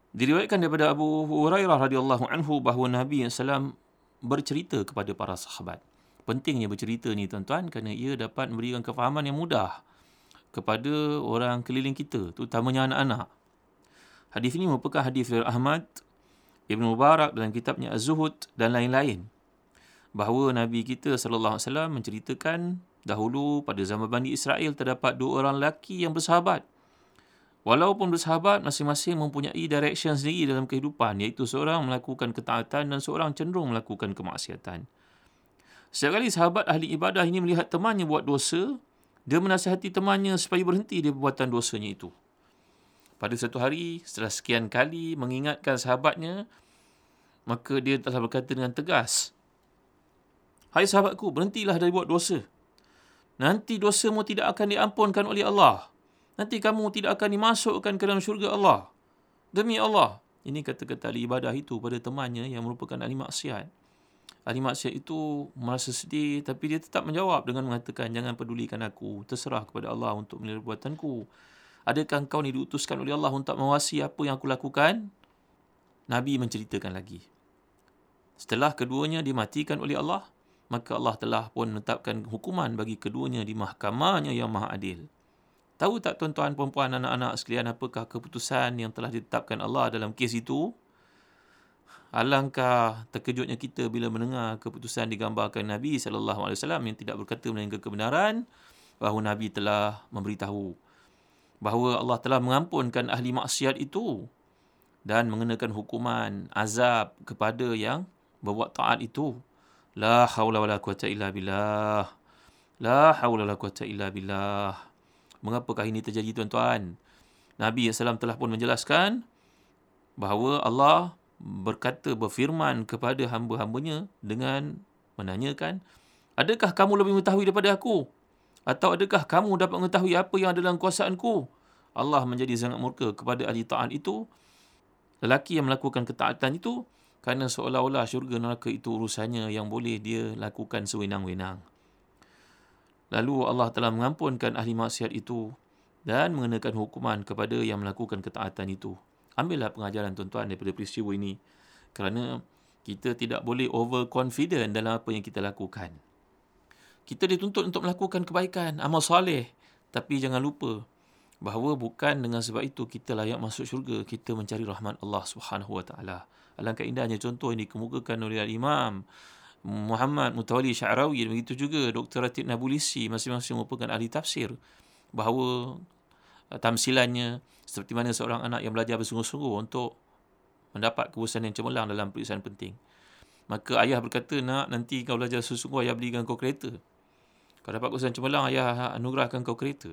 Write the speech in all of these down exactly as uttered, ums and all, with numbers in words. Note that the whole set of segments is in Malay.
Diriwayatkan daripada Abu Hurairah radhiyallahu anhu bahawa Nabi sallallahu alaihi wasallam bercerita kepada para sahabat. Pentingnya bercerita ni tuan-tuan kerana ia dapat memberikan kefahaman yang mudah kepada orang keliling kita, terutamanya anak-anak. Hadis ini merupakan hadis dari Ahmad, Ibn Mubarak dalam kitabnya Az-Zuhud dan lain-lain. Bahawa Nabi kita sallallahu alaihi wasallam menceritakan dahulu pada zaman Bani Israel terdapat dua orang lelaki yang bersahabat. Walaupun bersahabat, masing-masing mempunyai direction sendiri dalam kehidupan, iaitu seorang melakukan ketaatan dan seorang cenderung melakukan kemaksiatan. Setiap kali sahabat ahli ibadah ini melihat temannya buat dosa, dia menasihati temannya supaya berhenti dari perbuatan dosanya itu. Pada satu hari, setelah sekian kali mengingatkan sahabatnya, maka dia telah berkata dengan tegas, "Hai sahabatku, berhentilah dari buat dosa. Nanti dosamu tidak akan diampunkan oleh Allah. Nanti kamu tidak akan dimasukkan ke dalam syurga Allah. Demi Allah." Ini kata-kata ahli ibadah itu pada temannya yang merupakan ahli maksiat. Ahli maksiat itu merasa sedih, tapi dia tetap menjawab dengan mengatakan, "Jangan pedulikan aku, terserah kepada Allah untuk menilai perbuatanku. Adakah engkau ni diutuskan oleh Allah untuk mengawasi apa yang aku lakukan?" Nabi menceritakan lagi. Setelah keduanya dimatikan oleh Allah, maka Allah telah pun menetapkan hukuman bagi keduanya di mahkamahnya yang maha adil. Tahu tak tuan-tuan, puan-puan, anak-anak sekalian, apakah keputusan yang telah ditetapkan Allah dalam kes itu? Alangkah terkejutnya kita bila mendengar keputusan digambarkan Nabi sallallahu alaihi wasallam yang tidak berkata melainkan kebenaran, bahawa Nabi telah memberitahu bahawa Allah telah mengampunkan ahli maksiat itu dan mengenakan hukuman azab kepada yang berbuat taat itu. La haula wala quwata illa billah. La haula wala quwata illa billah. Mengapakah ini terjadi tuan-tuan? Nabi sallallahu alaihi wasallam telah pun menjelaskan bahawa Allah berkata, berfirman kepada hamba-hambanya dengan menanyakan, "Adakah kamu lebih mengetahui daripada aku? Atau adakah kamu dapat mengetahui apa yang ada dalam kuasaanku?" Allah menjadi sangat murka kepada ahli taat itu, lelaki yang melakukan ketaatan itu, kerana seolah-olah syurga neraka itu urusannya yang boleh dia lakukan sewenang-wenang. Lalu Allah telah mengampunkan ahli maksiat itu dan mengenakan hukuman kepada yang melakukan ketaatan itu. Ambillah pengajaran tuan-tuan daripada peristiwa ini, kerana kita tidak boleh overconfident dalam apa yang kita lakukan. Kita dituntut untuk melakukan kebaikan, amal soleh, tapi jangan lupa bahawa bukan dengan sebab itu kita layak masuk syurga, kita mencari rahmat Allah Subhanahu Wa Taala. Alangkah indahnya contoh yang dikemukakan oleh Imam Muhammad Mutawalli Sya'rawi dan begitu juga Doktor Ratib Nabulsi, masing-masing merupakan ahli tafsir, bahawa tamsilannya seperti mana seorang anak yang belajar bersungguh-sungguh untuk mendapat keputusan yang cemerlang dalam periksaan penting. Maka ayah berkata, "Nak, nanti kau belajar sungguh-sungguh, ayah belikan kau kereta. Kau dapat keputusan cemerlang, ayah anugerahkan kau kereta."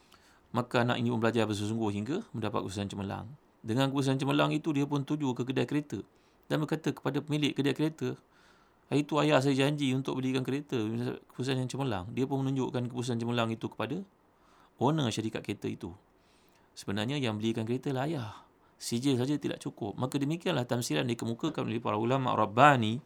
Maka anak ini pun belajar bersungguh-sungguh hingga mendapat keputusan cemerlang. Dengan keputusan cemerlang itu, dia pun tuju ke kedai kereta dan berkata kepada pemilik kedai kereta, "Hari itu ayah saya janji untuk belikan kereta, keputusan yang cemerlang." Dia pun menunjukkan keputusan cemerlang itu kepada owner syarikat kereta itu. Sebenarnya yang belikan kereta lah ayah. Sijil saja tidak cukup. Maka demikianlah tamsilan dikemukakan oleh para ulama Rabbani,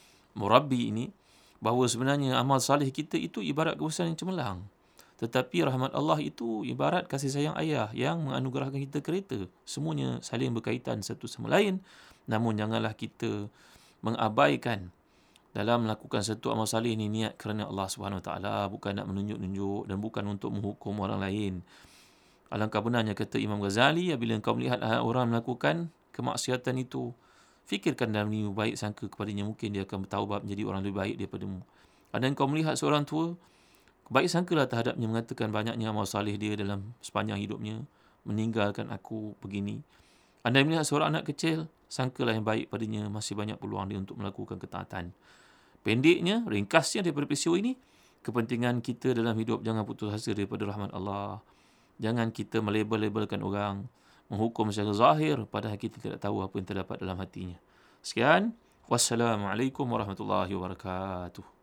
Murabbi ini, bahawa sebenarnya amal salih kita itu ibarat keputusan yang cemerlang. Tetapi rahmat Allah itu ibarat kasih sayang ayah yang menganugerahkan kita kereta. Semuanya saling berkaitan satu sama lain. Namun janganlah kita mengabaikan dalam melakukan satu amal salih ini niat kerana Allah Subhanahu Wa Taala, bukan nak menunjuk-nunjuk dan bukan untuk menghukum orang lain. Alangkah benarnya kata Imam Ghazali, apabila engkau melihat orang melakukan kemaksiatan itu, fikirkan dalam dirimu baik sangka kepadanya, mungkin dia akan bertaubat menjadi orang lebih baik daripadamu. Dan engkau melihat seorang tua, baik sangkalah terhadapnya, mengatakan banyaknya amal salih dia dalam sepanjang hidupnya, meninggalkan aku begini. Anda melihat seorang anak kecil, sangkalah yang baik padanya, masih banyak peluang dia untuk melakukan ketaatan. Pendeknya, ringkasnya daripada peristiwa ini, kepentingan kita dalam hidup jangan putus asa daripada rahmat Allah. Jangan kita melabel-labelkan orang, menghukum secara zahir, padahal kita tidak tahu apa yang terdapat dalam hatinya. Sekian. Wassalamualaikum warahmatullahi wabarakatuh.